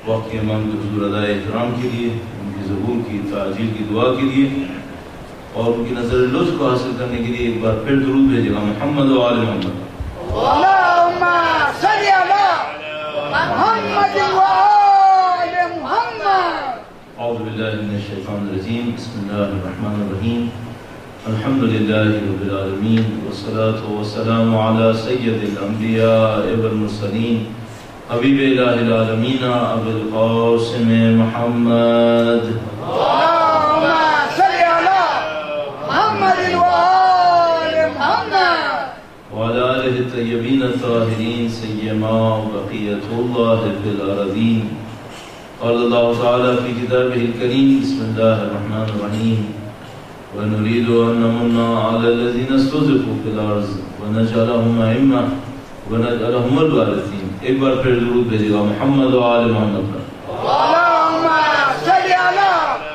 وقت کے امام کے حضور ادائے احترام کے لیے، ان کی ظہور کی تعجیل کی دعا کے لیے اور ان کی نظر لطف کو حاصل کرنے کے لیے ایک بار پھر درود بھیجے گا محمد و آل محمد۔ اللہم صلی علی محمد و آل محمد۔ اعوذ باللہ من الشیطان الرجیم، بسم اللہ الرحمن الرحیم، الحمد للہ رب العالمین والصلاة والسلام علی سید الانبیاء والمرسلین حبیب الہ العالمین ابو القاسم محمد۔ اللہم صلی علی محمد و آل محمد وعلى آلہ الطیبین الطاہرین سیما بقیۃ اللہ فی الارضین۔ قال اللہ تعالی فی کتابہ الکریم، بسم اللہ الرحمن الرحیم، وَنُرِيدُ أَن نَّمُنَّ عَلَى الَّذِينَ اسْتُضْعِفُوا فِي الْأَرْضِ وَنَجْعَلَهُمْ أَئِمَّةً وَنَجْعَلَهُمُ الْوَارِثِينَ۔ ایک بار پھر درود بھیجے گا محمد و آل محمد پر۔ اللہم صلی علی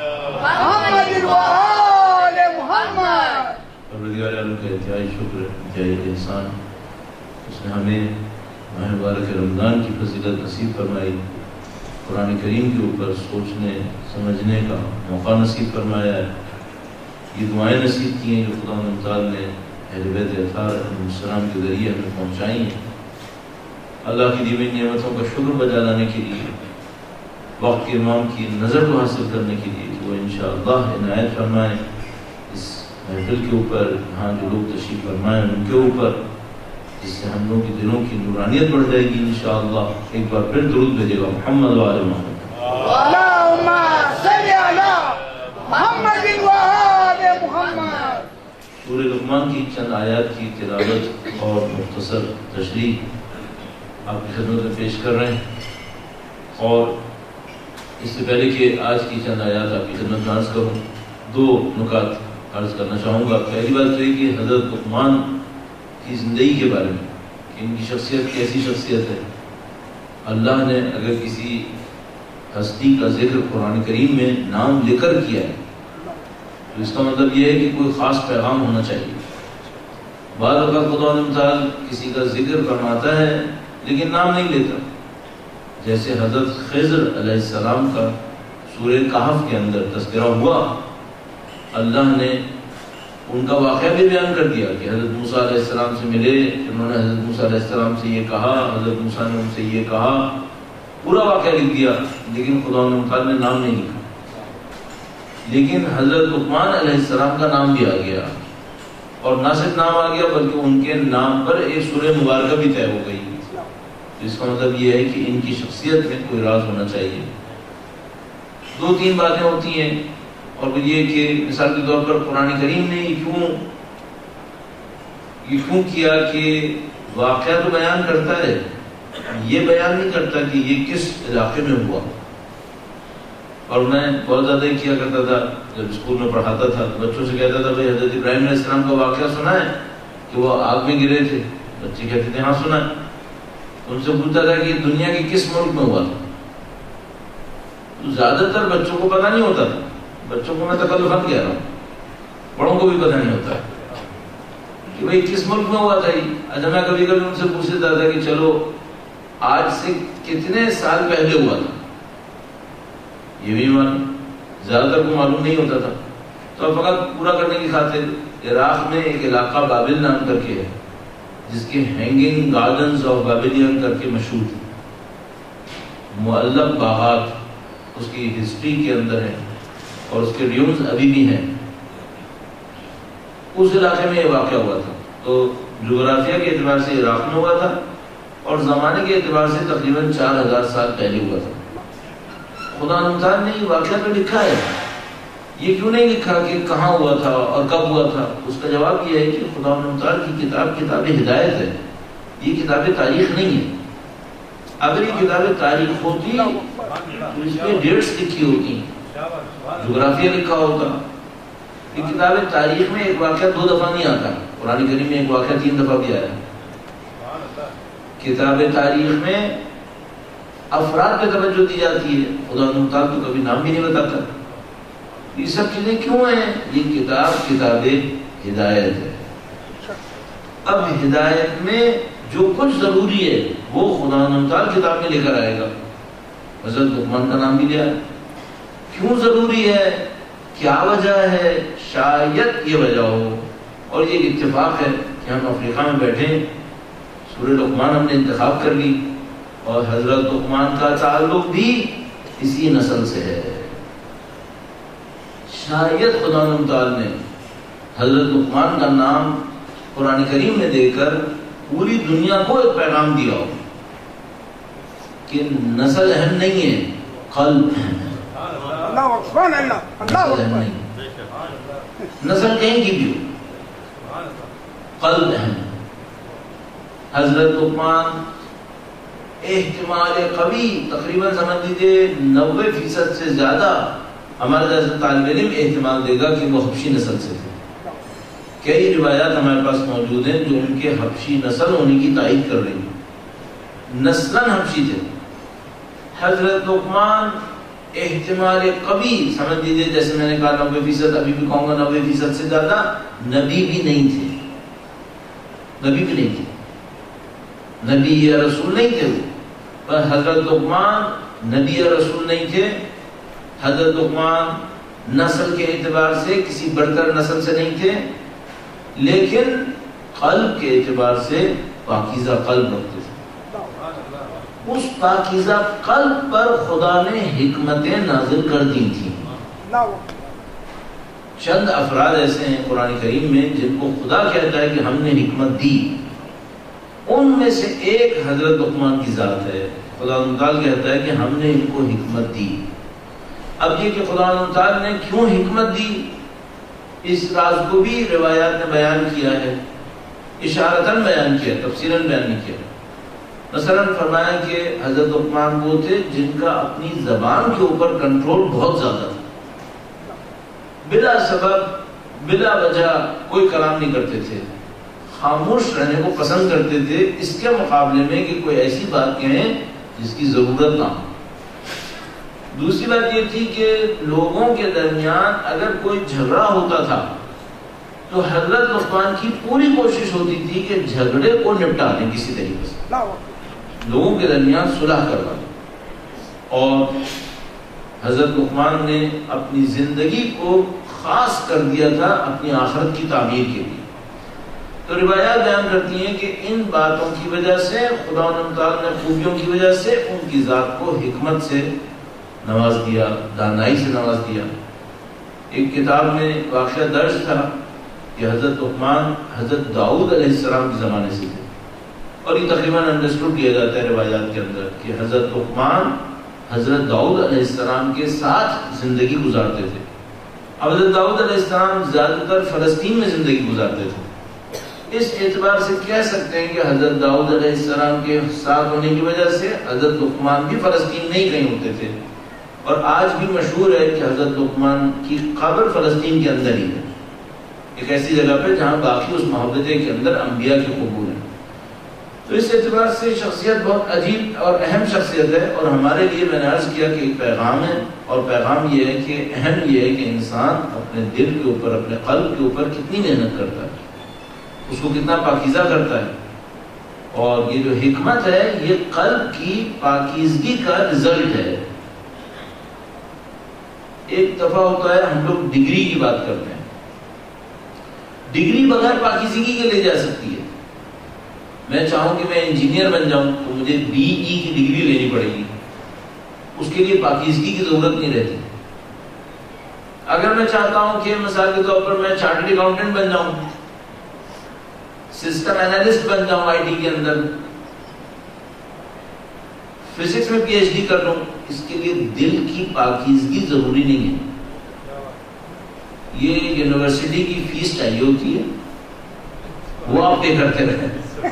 محمد و آل محمد۔ پروردگار عالم کا انتہائی شکر، انتہائی احسان، اس نے ہمیں ماہ مبارک رمضان کی فضیلت نصیب فرمائی، قرآن کریم کے اوپر سوچنے سمجھنے کا موقع نصیب فرمایا ہے، یہ دعائیں نصیب کی ہیں جو خدا تعالیٰ نے اہل بیت اطہار علیہ السلام کے ذریعے ہمیں پہنچائی ہیں۔ اللہ کی دی ہوئی نعمتوں کا شکر بجا لانے کے لیے، وقت کے امام کی نظر کو حاصل کرنے کے لیے وہ انشاءاللہ عنایت فرمائیں اس محفل کے اوپر، یہاں جو لوگ تشریف فرمائیں ان کے اوپر، جس سے ہم لوگوں کے دلوں کی نورانیت بڑھ جائے گی انشاءاللہ۔ ایک بار پھر درود بھیجے گا محمد و آل محمد۔ اللہم صلی علی محمد و آل محمد۔ سورہ لقمان کی چند آیات کی تلاوت اور مختصر تشریح آپ کی خدمت میں پیش کر رہے ہیں، اور اس سے پہلے کہ آج کی چند آیات آپ کی خدمت میں عرض کروں، دو نکات عرض کرنا چاہوں گا۔ پہلی بات تو یہ کہ حضرت لقمان کی زندگی کے بارے میں کہ ان کی شخصیت کیسی شخصیت ہے۔ اللہ نے اگر کسی ہستی کا ذکر قرآن کریم میں نام لے کر کیا ہے تو اس کا مطلب یہ ہے کہ کوئی خاص پیغام ہونا چاہیے۔ بعض اوقات خدا تعالیٰ کسی کا ذکر فرماتا ہے لیکن نام نہیں لیتا، جیسے حضرت خضر علیہ السلام کا سورہ کہف کے اندر تذکرہ ہوا، اللہ نے ان کا واقعہ بھی بیان کر دیا کہ حضرت موسیٰ علیہ السلام سے ملے، انہوں نے حضرت موسیٰ علیہ السلام سے یہ کہا، حضرت موسیٰ نے ان سے یہ کہا، پورا واقعہ لکھ دیا، لیکن خدا تعالیٰ نے نام نہیں لکھا۔ لیکن حضرت لقمان علیہ السلام کا نام بھی آ گیا، اور نہ صرف نام آ گیا بلکہ ان کے نام پر ایک سورہ مبارکہ بھی طے ہو گئی۔ اس کا مطلب یہ ہے کہ ان کی شخصیت میں کوئی راز ہونا چاہیے۔ دو تین باتیں ہوتی ہیں، اور وہ یہ کہ مثال کے طور پر قرآن کریم نے یہ کیوں کیا کہ واقعہ تو بیان کرتا ہے، یہ بیان نہیں کرتا کہ یہ کس علاقے میں ہوا۔ اور میں بہت زیادہ کیا کرتا تھا جب اسکول میں پڑھاتا تھا تو بچوں سے کہتا تھا بھائی حضرت ابراہیم علیہ السلام کا واقعہ سنا ہے کہ وہ آگ میں گرے تھے؟ بچے کہتے تھے ہاں سنا ہے۔ ان سے پوچھتا تھا کہ دنیا کے کس ملک میں ہوا تھا؟ تو زیادہ تر بچوں کو پتہ نہیں ہوتا تھا، بچوں کو میں تکلفاً کہہ رہا ہوں، بڑوں کو بھی پتہ نہیں ہوتا کہ بھائی کس ملک میں ہوا تھا۔ اچھا میں کبھی کبھی ان سے پوچھ لیتا تھا کہ چلو آج سے کتنے سال پہلے ہوا تھا، یہ بھی معلوم، زیادہ تر کو معلوم نہیں ہوتا تھا۔ تو فقط پورا کرنے کی خاطر عراق میں ایک علاقہ بابل نام کر کے ہے جس کے ہینگنگ گارڈنز آف بابلین کر کے مشہور تھے، معلق باغات اس کی ہسٹری کے اندر ہے اور اس کے ریومز ابھی بھی ہیں۔ اس علاقے میں یہ واقعہ ہوا تھا، تو جغرافیہ کے اعتبار سے عراق میں ہوا تھا اور زمانے کے اعتبار سے تقریباً 4000 سال پہلے ہوا تھا۔ خدا تعالیٰ نے یہ واقعہ تو لکھا ہے، یہ کیوں نہیں لکھا کہ کہاں ہوا تھا اور کب ہوا تھا؟ اس کا جواب یہ ہے کہ خدا تعالیٰ کی کتاب ہدایت ہے، یہ کتاب تاریخ نہیں ہے۔ اگر یہ کتاب تاریخ ہوتی تو اس میں ڈیٹس لکھی ہوتی، جغرافیہ لکھا ہوتا۔ یہ کتاب تاریخ میں ایک واقعہ 2 دفعہ نہیں آتا، قرآن کریم میں ایک واقعہ 3 دفعہ بھی آیا۔ کتاب تاریخ میں افراد پہ توجہ دی جاتی ہے، خدا تعالیٰ تو کبھی نام بھی نہیں بتاتا۔ یہ سب چیزیں کیوں ہیں؟ یہ کتاب ہدایت ہے۔ اب ہدایت میں جو کچھ ضروری ہے وہ خدا تعالیٰ کتاب میں لے کر آئے گا، حضرت لقمان کا نام بھی لیا. کیوں ضروری ہے؟ کیا وجہ ہے؟ شاید یہ وجہ ہو، اور یہ اتفاق ہے کہ ہم افریقہ میں بیٹھے، سورہ لقمان ہم نے انتخاب کر لی، اور حضرت لقمان کا تعلق بھی اسی نسل سے ہے. شاید خدا تعالی نے حضرت لقمان کا نام قرآن کریم میں دے کر پوری دنیا کو ایک پیغام دیا ہو کہ نسل اہم نہیں ہے، قلب اہم ہے. نسل اہم نہیں، نسل کہیں کی بھی ہو، قلب اہم ہے. حضرت لقمان احتمال قوی تقریباً سمجھ لیجیے 90% سے زیادہ ہمارے جیسے طالب علم احتمال دے گا کہ وہ حبشی نسل سے تھے. کئی روایات ہمارے پاس موجود ہیں جو ان کے حبشی نسل ہونے کی تائید کر رہی ہیں، نسلاً حبشی تھے. حضرت لقمان احتمال قوی سمجھ لیجیے، جیسے میں نے کہا 90%، ابھی بھی کہوں گا 90% سے زیادہ نبی بھی نہیں تھے، نبی بھی نہیں تھے، نبی یا رسول نہیں تھے وہ. پر حضرت لقمان نبی یا رسول نہیں تھے. حضرت لقمان نسل کے اعتبار سے کسی برتر نسل سے نہیں تھے، لیکن قلب کے اعتبار سے پاکیزہ قلب رکھتے تھے. اس پاکیزہ قلب پر خدا نے حکمتیں نازل کر دی تھیں. چند افراد ایسے ہیں قرآن کریم میں جن کو خدا کہتا ہے کہ ہم نے حکمت دی. ان میں سے ایک حضرت لقمان کی ذات ہے. خدا تعالی کہتا ہے کہ ہم نے ان کو حکمت دی. اب یہ کہ خدا تعالی نے کیوں حکمت دی، اس راز کو بھی روایات نے بیان کیا ہے، اشارتاً بیان کیا، تفصیلاً بیان نہیں کیا. مثلاً فرمایا کہ حضرت لقمان وہ تھے جن کا اپنی زبان کے اوپر کنٹرول بہت زیادہ تھا. بلا سبب بلا وجہ کوئی کلام نہیں کرتے تھے، خاموش رہنے کو پسند کرتے تھے، اس کے مقابلے میں کہ کوئی ایسی بات کہیں جس کی ضرورت نہ ہو. دوسری بات یہ تھی کہ لوگوں کے درمیان اگر کوئی جھگڑا ہوتا تھا تو حضرت لقمان کی پوری کوشش ہوتی تھی کہ جھگڑے کو نپٹا دیں کسی طریقے سے، لوگوں کے درمیان صلح کروا دیں. اور حضرت لقمان نے اپنی زندگی کو خاص کر دیا تھا اپنی آخرت کی تعمیر کے لیے. تو روایات بیان کرتی ہیں کہ ان باتوں کی وجہ سے خدا تعالی نے خوبیوں کی وجہ سے ان کی ذات کو حکمت سے نواز دیا، دانائی سے نواز دیا. ایک کتاب میں واقعہ درج تھا کہ حضرت لقمان حضرت داؤد علیہ السلام کے زمانے سے تھے، اور یہ تقریباً انڈرسٹوڈ کیا جاتا ہے روایات کے اندر کہ حضرت لقمان حضرت داؤد علیہ السلام کے ساتھ زندگی گزارتے تھے. اب حضرت داؤد علیہ السلام زیادہ تر فلسطین میں زندگی گزارتے تھے. اس اعتبار سے کہہ سکتے ہیں کہ حضرت داؤد علیہ السلام کے ساتھ ہونے کی وجہ سے حضرت لقمان بھی فلسطین میں ہی کہیں ہوتے تھے. اور آج بھی مشہور ہے کہ حضرت لقمان کی قبر فلسطین کے اندر ہی ہے، ایک ایسی جگہ پہ جہاں باقی اس محبتے کے اندر انبیاء کے قبور ہیں. تو اس اعتبار سے شخصیت بہت عجیب اور اہم شخصیت ہے. اور ہمارے لیے میں نے عرض کیا کہ ایک پیغام ہے، اور پیغام یہ ہے کہ اہم یہ ہے کہ انسان اپنے دل کے اوپر، اپنے قلب کے اوپر کتنی محنت کرتا ہے، اس کو کتنا پاکیزہ کرتا ہے. اور یہ جو حکمت ہے یہ قلب کی پاکیزگی کا رزلٹ ہے. ایک دفعہ ہوتا ہے ہم لوگ ڈگری کی بات کرتے ہیں، ڈگری بغیر پاکیزگی کے لے جا سکتی ہے. میں چاہوں کہ میں انجینئر بن جاؤں تو مجھے BE کی ڈگری لینی پڑے گی، اس کے لیے پاکیزگی کی ضرورت نہیں رہتی. اگر میں چاہتا ہوں کہ مثال کے طور پر میں چارٹرڈ اکاؤنٹنٹ بن جاؤں، سسٹم اینالسٹ بن جاؤں IT کے اندر، فزکس میں PhD کر لوں، اس کے لیے دل کی پاکیزگی ضروری نہیں ہے. یہ یونیورسٹی کی فیس چاہیے ہوتی ہے، وہ آپ پے کرتے رہیں.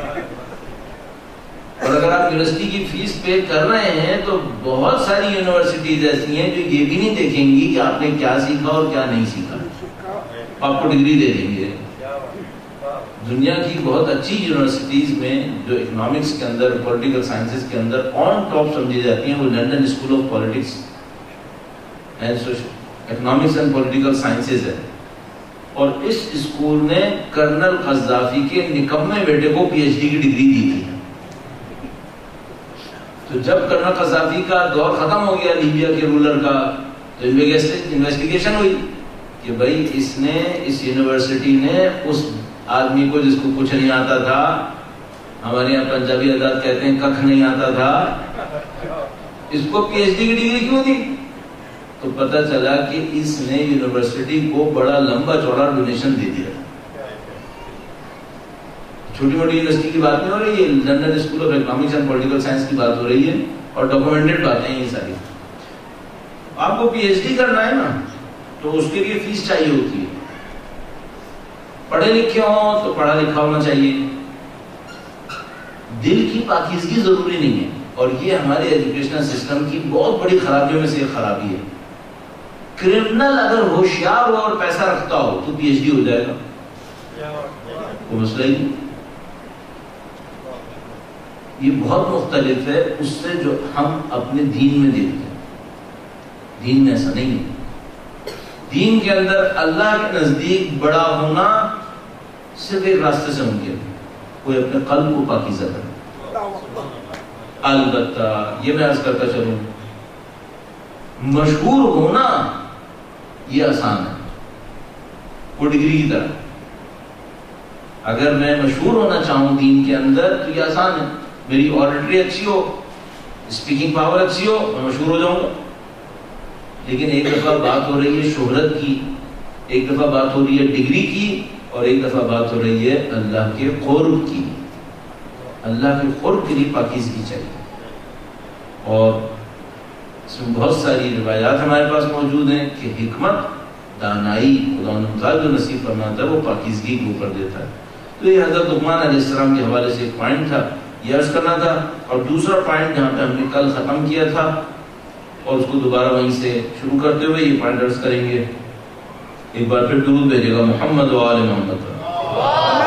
اور اگر آپ یونیورسٹی کی فیس پے کر رہے ہیں تو بہت ساری یونیورسٹیز ایسی ہیں جو یہ بھی نہیں دیکھیں گی کہ آپ نے کیا سیکھا اور کیا نہیں سیکھا، آپ کو ڈگری دے دیں گے. دنیا کی بہت اچھی یونیورسٹیز میں جو اکنامکس کے اندر، پولیٹیکل سائنسز کے اندر آن ٹاپ سمجھی جاتی ہیں، وہ London school of politics and economics and political sciences ہے. اور اس اسکول نے کرنل قذافی کے نکمے بیٹے کو PhD کی ڈگری دی تھی. تو تو جب کرنل قذافی کا دور ختم ہو گیا لیبیا کے رولر کا، تو انویسٹیگیشن ہوئی کہ بھائی اس یونیورسٹی نے اس آدمی کو جس کو کچھ نہیں آتا تھا، ہمارے یہاں پنجابی حضرات کہتے ہیں ککھ نہیں آتا تھا، اس کو پی ایچ ڈی کی ڈگری کیوں دی؟ تو پتہ چلا کہ اس نے یونیورسٹی کو بڑا لمبا چوڑا ڈونیشن دے دیا. چھوٹی موٹی یونیورسٹی کی بات نہیں ہو رہی ہے، London school of economics and political science کی بات ہو رہی ہے، اور ڈاکومنٹڈ باتیں ہیں یہ ساری. آپ کو پی ایچ ڈی کرنا ہے نا تو اس کے لیے فیس چاہیے ہوتی ہے. پڑھے لکھے ہوں تو پڑھا لکھا ہونا چاہیے. دل کی پاکیزگی ضروری نہیں ہے، اور یہ ہمارے ایجوکیشنل سسٹم کی بہت بڑی خرابیوں میں سے ایک خرابی ہے. کرمنل اگر ہوشیار ہو اور پیسہ رکھتا ہو تو پی ایچ ڈی ہو جائے گا، کوئی مسئلہ ہی نہیں. یہ بہت مختلف ہے اس سے جو ہم اپنے دین میں دیکھتے ہیں. دین میں ایسا نہیں ہے. دین کے اندر اللہ کے نزدیک بڑا ہونا صرف ایک راستے سے ممکن ہے، کوئی اپنے قلب کو پاکیزہ کرے. البتہ یہ میں عرض کرتا چلوں، مشہور ہونا یہ آسان ہے، وہ ڈگری کی طرح. اگر میں مشہور ہونا چاہوں دین کے اندر تو یہ آسان ہے. میری آڈیٹری اچھی ہو، اسپیکنگ پاور اچھی ہو، میں مشہور ہو جاؤں گا. لیکن ایک دفعہ بات ہو رہی ہے شہرت کی، ایک دفعہ بات ہو رہی ہے ڈگری کی، اور ایک دفعہ بات ہو رہی ہے اللہ کے قرب کی. اللہ کے قرب کے لیے پاکیزگی چاہیے. اور اس میں بہت ساری روایات ہمارے پاس موجود ہیں کہ حکمت، دانائی خدا جو نصیب فرماتا ہے وہ پاکیزگی کے اوپر دیتا ہے. تو یہ حضرت لقمان علیہ السلام کے حوالے سے ایک پوائنٹ تھا، یہ عرض کرنا تھا. اور دوسرا پوائنٹ جہاں پہ ہم نے کل ختم کیا تھا اور اس کو دوبارہ وہیں سے شروع کرتے ہوئے یہ پوائنٹ عرض کریں گے. ایک بار پھر درود بھیجے گا محمد و آل محمد.